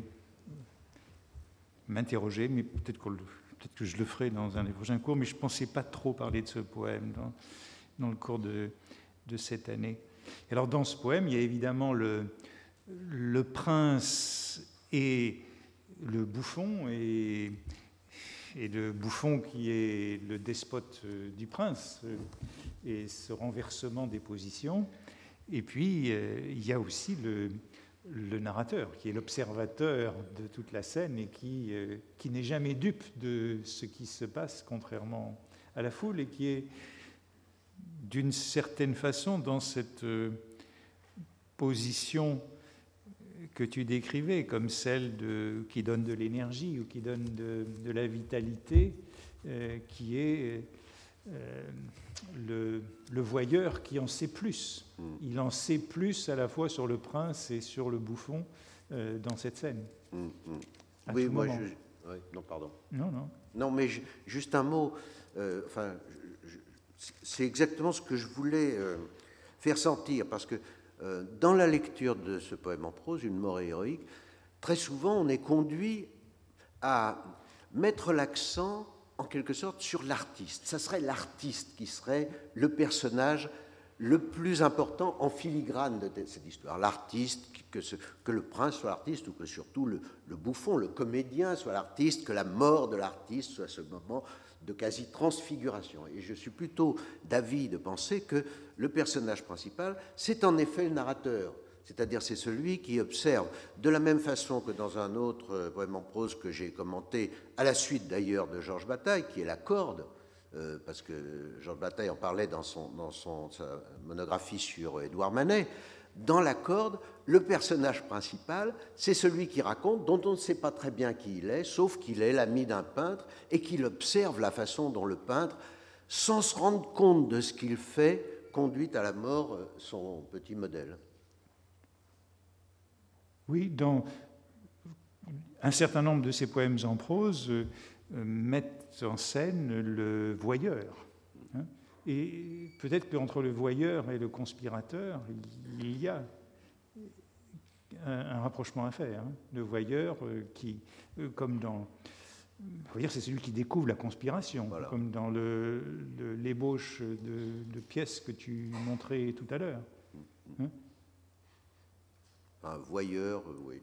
m'interroger, mais peut-être qu'on le... Peut-être que je le ferai dans un des prochains cours, mais je ne pensais pas trop parler de ce poème dans, dans le cours de, de cette année. Alors, dans ce poème, il y a évidemment le, le prince et le bouffon, et, et le bouffon qui est le despote du prince, et ce renversement des positions. Et puis, il y a aussi le... le narrateur, qui est l'observateur de toute la scène et qui, euh, qui n'est jamais dupe de ce qui se passe, contrairement à la foule, et qui est d'une certaine façon dans cette euh, position que tu décrivais, comme celle de, qui donne de l'énergie ou qui donne de, de la vitalité, euh, qui est euh, le, le voyeur qui en sait plus. Il en sait plus à la fois sur le prince et sur le bouffon euh, dans cette scène. Mmh, mmh. Oui, moi, je, oui, non, pardon. Non, non. Non, mais je, juste un mot. Euh, enfin, je, je, c'est exactement ce que je voulais euh, faire sentir, parce que euh, dans la lecture de ce poème en prose, Une mort héroïque, très souvent, on est conduit à mettre l'accent, en quelque sorte, sur l'artiste. Ça serait l'artiste qui serait le personnage le plus important en filigrane de cette histoire. L'artiste, que, ce, que le prince soit l'artiste, ou que surtout le, le bouffon, le comédien soit l'artiste, que la mort de l'artiste soit ce moment de quasi-transfiguration. Et je suis plutôt d'avis de penser que le personnage principal, c'est en effet le narrateur. C'est-à-dire c'est celui qui observe, de la même façon que dans un autre poème en prose que j'ai commenté, à la suite d'ailleurs de Georges Bataille, qui est La Corde, euh, parce que Georges Bataille en parlait dans, son, dans son, sa monographie sur Édouard Manet. Dans La Corde, le personnage principal, c'est celui qui raconte, dont on ne sait pas très bien qui il est, sauf qu'il est l'ami d'un peintre et qu'il observe la façon dont le peintre, sans se rendre compte de ce qu'il fait, conduit à la mort son petit modèle. Oui, dans un certain nombre de ces poèmes en prose euh, mettent en scène le voyeur. Hein, et peut-être qu'entre le voyeur et le conspirateur, il y a un, un rapprochement à faire. Hein. Le voyeur euh, qui, euh, comme dans... Le voyeur, c'est celui qui découvre la conspiration, voilà. Comme dans le, le, l'ébauche de, de pièces que tu montrais tout à l'heure. Hein. Un voyeur, oui.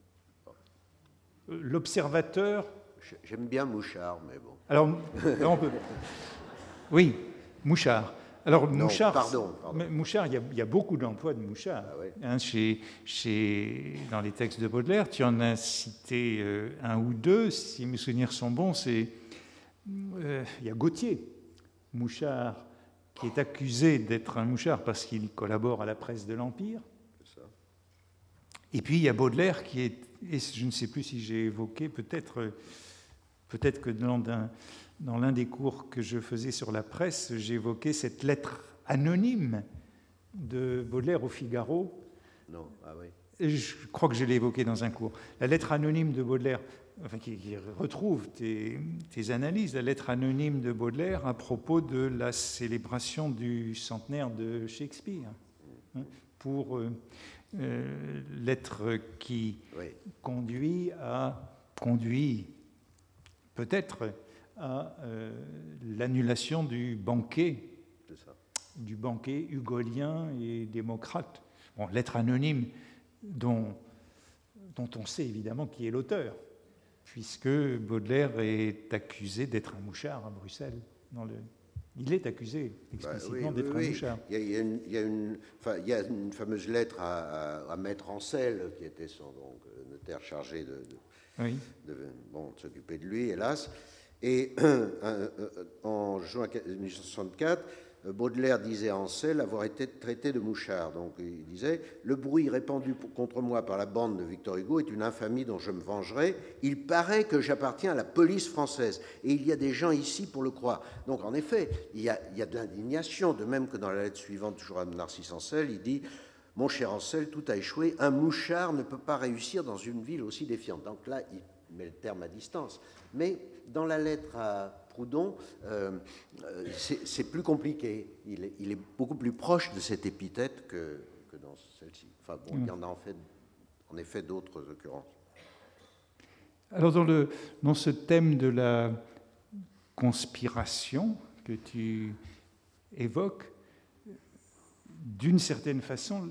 L'observateur... J'aime bien Mouchard, mais bon. Alors, on peut... Oui, Mouchard. Alors, non, Mouchard, pardon, pardon. Mouchard, il y, a, il y a beaucoup d'emplois de Mouchard. Ah ouais. Hein, chez, chez, dans les textes de Baudelaire, tu en as cité euh, un ou deux, si mes souvenirs sont bons, c'est... Euh, il y a Gautier, Mouchard, qui est accusé d'être un mouchard parce qu'il collabore à la presse de l'Empire. C'est ça. Et puis, il y a Baudelaire qui est... Et je ne sais plus si j'ai évoqué, peut-être, peut-être que dans, un, dans l'un des cours que je faisais sur la presse, j'ai évoqué cette lettre anonyme de Baudelaire au Figaro. Non, ah oui. Je crois que je l'ai évoqué dans un cours. La lettre anonyme de Baudelaire, enfin, qui, qui retrouve tes, tes analyses, la lettre anonyme de Baudelaire à propos de la célébration du centenaire de Shakespeare, hein, pour euh, euh, lettre qui oui. conduit à conduit peut-être à euh, l'annulation du banquet, du banquet hugolien et démocrate. Bon, lettre anonyme dont, dont on sait évidemment qui est l'auteur, puisque Baudelaire est accusé d'être un mouchard à Bruxelles. Dans le... Il est accusé explicitement bah, oui, d'être oui, un oui. mouchard. Il y a, il y a, une, il y a, une, enfin, il y a une fameuse lettre à, à, à Maître Ancel, qui était son donc, notaire chargé de, de, oui. de, bon, de s'occuper de lui, hélas. Et euh, euh, en juin mille huit cent soixante-quatre, Baudelaire disait à Ancel avoir été traité de mouchard. Donc il disait « Le bruit répandu contre moi par la bande de Victor Hugo est une infamie dont je me vengerai. Il paraît que j'appartiens à la police française. Et il y a des gens ici pour le croire. » Donc en effet, il y a, il y a de l'indignation, de même que dans la lettre suivante, toujours à Narcisse Ancel, il dit « Mon cher Ancel, tout a échoué. Un mouchard ne peut pas réussir dans une ville aussi défiante. » Donc là, il met le terme à distance. Mais dans la lettre à Proudhon, euh, c'est, c'est plus compliqué. Il est, il est beaucoup plus proche de cette épithète que, que dans celle-ci. Enfin bon, mmh. il y en a en, fait, en effet d'autres occurrences. Alors dans, le, dans ce thème de la conspiration que tu évoques, d'une certaine façon,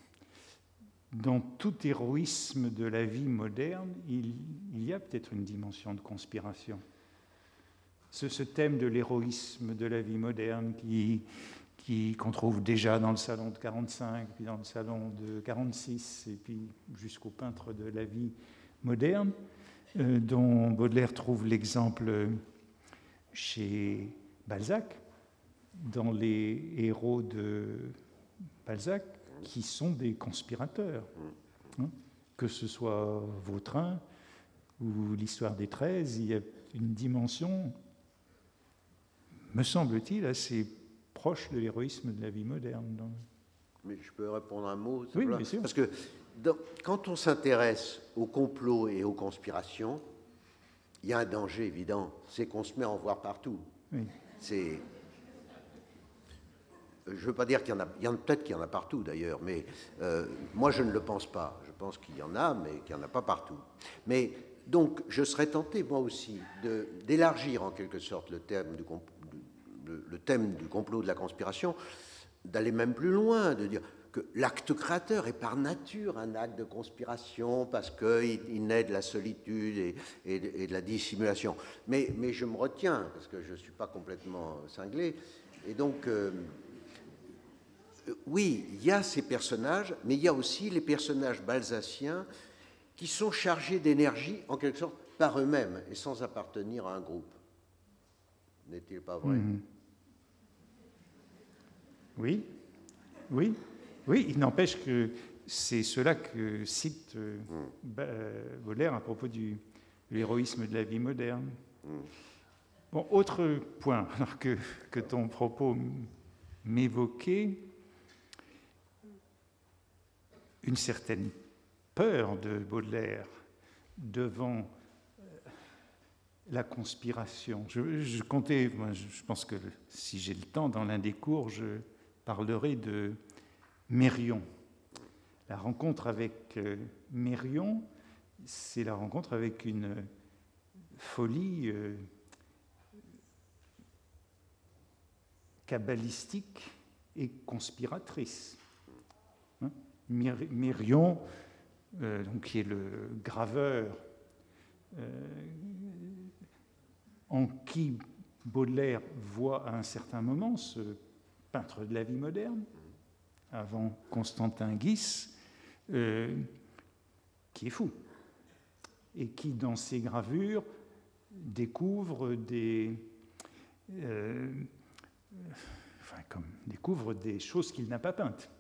dans tout héroïsme de la vie moderne, il, il y a peut-être une dimension de conspiration. Ce, ce thème de l'héroïsme de la vie moderne qui, qui, qu'on trouve déjà dans le salon de quarante-cinq, puis dans le salon de quarante-six, et puis jusqu'au peintre de la vie moderne, euh, dont Baudelaire trouve l'exemple chez Balzac, dans les héros de Balzac, qui sont des conspirateurs, hein, que ce soit Vautrin ou l'histoire des treize, il y a une dimension, me semble-t-il, assez proche de l'héroïsme de la vie moderne. Dans... Mais je peux répondre un mot, oui, bien sûr. Parce que dans, quand on s'intéresse au complot et aux conspirations, il y a un danger évident, c'est qu'on se met à en voir partout. Oui. C'est... Je ne veux pas dire qu'il y en a, il y en a peut-être qu'il y en a partout d'ailleurs, mais euh, moi je ne le pense pas. Je pense qu'il y en a, mais qu'il n'y en a pas partout. Mais donc je serais tenté moi aussi de, d'élargir en quelque sorte le thème du, le, le thème du complot de la conspiration, d'aller même plus loin, de dire que l'acte créateur est par nature un acte de conspiration parce qu'il il naît de la solitude et, et, et de la dissimulation. Mais, mais je me retiens parce que je ne suis pas complètement cinglé. Et donc... Euh, Oui, il y a ces personnages, mais il y a aussi les personnages balzaciens qui sont chargés d'énergie, en quelque sorte, par eux-mêmes et sans appartenir à un groupe. N'est-il pas vrai ? Mmh. Oui, oui, oui. Il n'empêche que c'est cela que cite euh, mmh. Baudelaire à propos du, de l'héroïsme de la vie moderne. Mmh. Bon, autre point, alors que, que ton propos m'évoquait, une certaine peur de Baudelaire devant la conspiration. Je, je comptais, moi, je pense que si j'ai le temps, dans l'un des cours, je parlerai de Mérion. La rencontre avec euh, Mérion, c'est la rencontre avec une folie euh, kabbalistique et conspiratrice. Hein? Mérion, euh, donc, qui est le graveur euh, en qui Baudelaire voit à un certain moment ce peintre de la vie moderne, avant Constantin Guis, euh, qui est fou, et qui, dans ses gravures, découvre des, euh, enfin, comme, découvre des choses qu'il n'a pas peintes.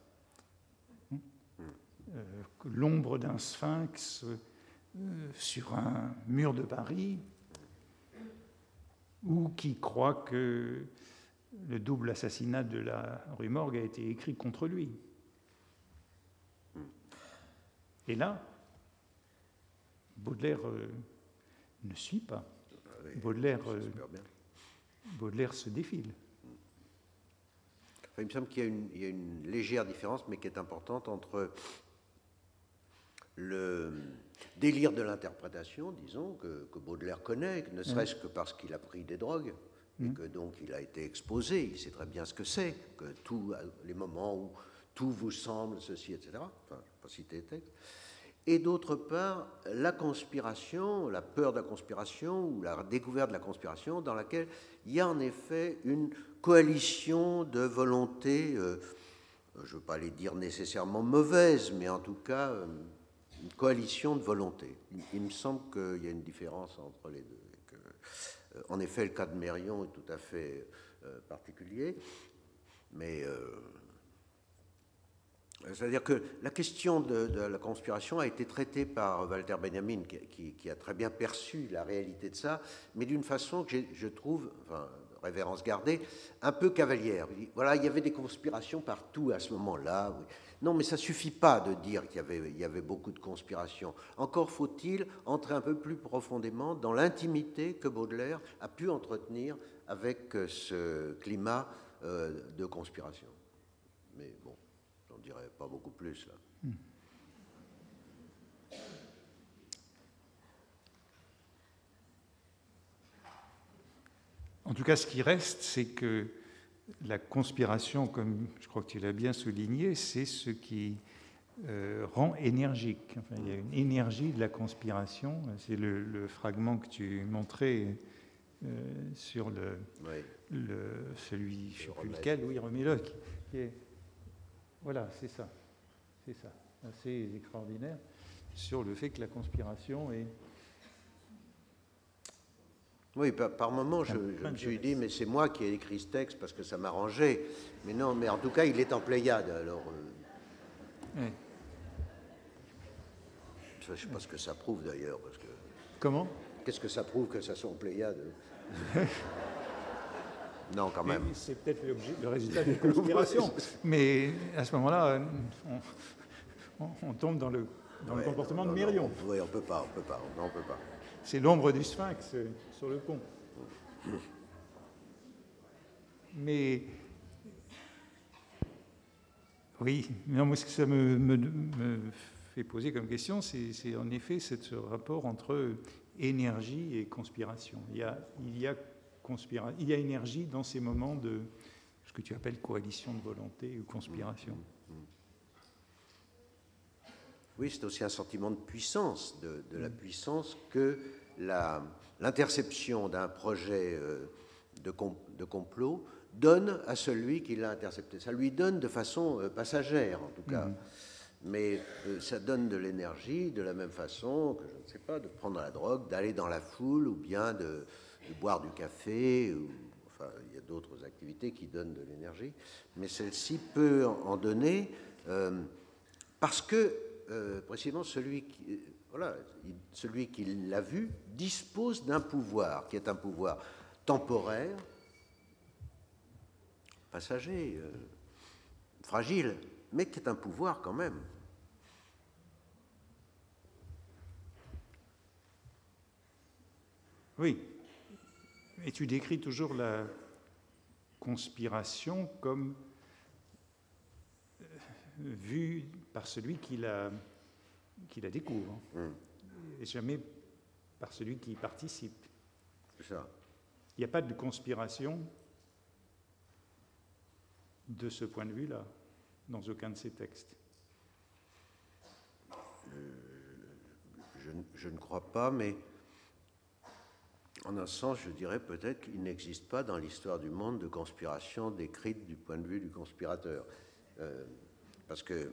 Euh, l'ombre d'un sphinx euh, sur un mur de Paris, ou qui croit que le double assassinat de la rue Morgue a été écrit contre lui. Et là, Baudelaire euh, ne suit pas. Baudelaire, euh, Baudelaire se défile. Enfin, il me semble qu'il y a, une, il y a une légère différence, mais qui est importante, entre le délire de l'interprétation, disons, que, que Baudelaire connaît, ne serait-ce que parce qu'il a pris des drogues, et mmh. que donc il a été exposé, il sait très bien ce que c'est, que tous les moments où tout vous semble ceci, et cetera. Enfin, je ne vais pas citer les textes. Et d'autre part, la conspiration, la peur de la conspiration, ou la découverte de la conspiration, dans laquelle il y a en effet une coalition de volontés, euh, je ne veux pas les dire nécessairement mauvaises, mais en tout cas, euh, une coalition de volontés. Il, il me semble qu'il y a une différence entre les deux. Et que, euh, en effet, le cas de Mérion est tout à fait euh, particulier, mais... Euh, C'est-à-dire que la question de, de la conspiration a été traitée par Walter Benjamin, qui, qui, qui a très bien perçu la réalité de ça, mais d'une façon que je trouve, enfin, révérence gardée, un peu cavalière. Voilà, il y avait des conspirations partout à ce moment-là. Oui. Non, mais ça ne suffit pas de dire qu'il y avait, il y avait beaucoup de conspirations. Encore faut-il entrer un peu plus profondément dans l'intimité que Baudelaire a pu entretenir avec ce climat euh, de conspiration. Mais bon. Je dirais pas beaucoup plus, là. Hmm. En tout cas, ce qui reste, c'est que la conspiration, comme je crois que tu l'as bien souligné, c'est ce qui euh, rend énergique. Enfin, il y a une énergie de la conspiration. C'est le, le fragment que tu montrais euh, sur le, oui. le celui, je ne sais plus lequel, oui, Reméloc, qui est... Voilà, c'est ça, c'est ça, assez extraordinaire, sur le fait que la conspiration est... Oui, par, par moments, je, je me suis dit, mais c'est moi qui ai écrit ce texte parce que ça m'arrangeait. Mais non, mais en tout cas, il est en Pléiade, alors... Euh... Oui. Je ne sais pas ce que ça prouve, d'ailleurs, parce que... Comment? Qu'est-ce que ça prouve que ça soit en Pléiade? Non, quand même. C'est peut-être le résultat d'une conspiration. Mais à ce moment-là, on, on, on tombe dans le, dans ouais, le comportement non, non, de Mérion. Oui, on ne peut pas, on peut pas, on ne peut pas. C'est l'ombre du sphinx sur le pont. Mais oui, non, moi, ce que ça me, me, me fait poser comme question, c'est en effet ce rapport entre énergie et conspiration. Il y a, il y a Conspira... Il y a énergie dans ces moments de ce que tu appelles coalition de volonté ou conspiration. Mmh, mmh. Oui, c'est aussi un sentiment de puissance, de, de la puissance que l'interception d'un projet euh, de, com, de complot donne à celui qui l'a intercepté. Ça lui donne de façon euh, passagère, en tout cas. Mmh. Mais euh, ça donne de l'énergie de la même façon que, je ne sais pas, de prendre la drogue, d'aller dans la foule ou bien de... de boire du café, ou, enfin, il y a d'autres activités qui donnent de l'énergie, mais celle-ci peut en donner euh, parce que, euh, précisément, celui qui, voilà, celui qui l'a vu dispose d'un pouvoir, qui est un pouvoir temporaire, passager, euh, fragile, mais qui est un pouvoir quand même. Oui. Et tu décris toujours la conspiration comme euh, vue par celui qui la, qui la découvre, mmh. et jamais par celui qui y participe. C'est ça. Il n'y a pas de conspiration de ce point de vue-là, dans aucun de ces textes. Euh, je, je ne crois pas, mais... En un sens, je dirais peut-être qu'il n'existe pas dans l'histoire du monde de conspiration décrite du point de vue du conspirateur. Euh, parce que,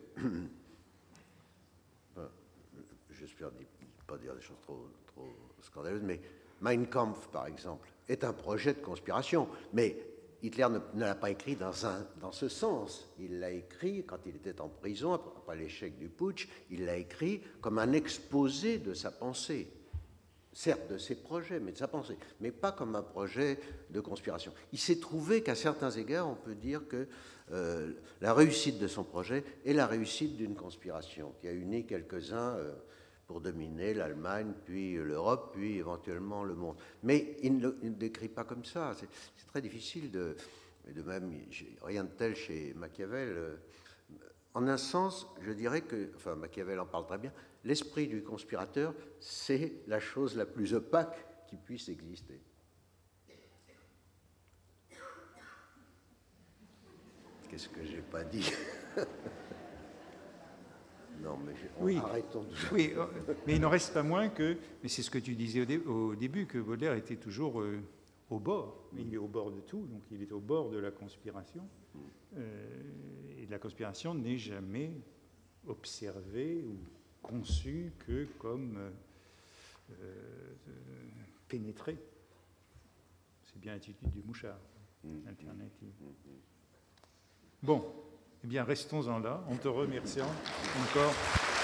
enfin, j'espère ne pas dire des choses trop, trop scandaleuses, mais Mein Kampf, par exemple, est un projet de conspiration. Mais Hitler ne, ne l'a pas écrit dans, un, dans ce sens. Il l'a écrit quand il était en prison, après l'échec du putsch, il l'a écrit comme un exposé de sa pensée. certes de ses projets, mais de sa pensée, mais pas comme un projet de conspiration. Il s'est trouvé qu'à certains égards, on peut dire que euh, la réussite de son projet est la réussite d'une conspiration qui a uni quelques-uns euh, pour dominer l'Allemagne, puis l'Europe, puis éventuellement le monde. Mais il ne le décrit pas comme ça. C'est, c'est très difficile de... de même, rien de tel chez Machiavel. Euh, En un sens, je dirais que, enfin Machiavel en parle très bien, l'esprit du conspirateur, c'est la chose la plus opaque qui puisse exister. Qu'est-ce que j'ai pas dit? Non, mais je, oui. arrêtons de... Oui, mais il n'en reste pas moins que, mais c'est ce que tu disais au, dé, au début, que Baudelaire était toujours euh, au bord. Il est au bord de tout, donc il est au bord de la conspiration. Euh, et la conspiration n'est jamais observée ou conçue que comme euh, euh, pénétrée. C'est bien l'attitude du mouchard, mmh. alternative. Mmh. Bon, eh bien restons-en là, en te remerciant encore.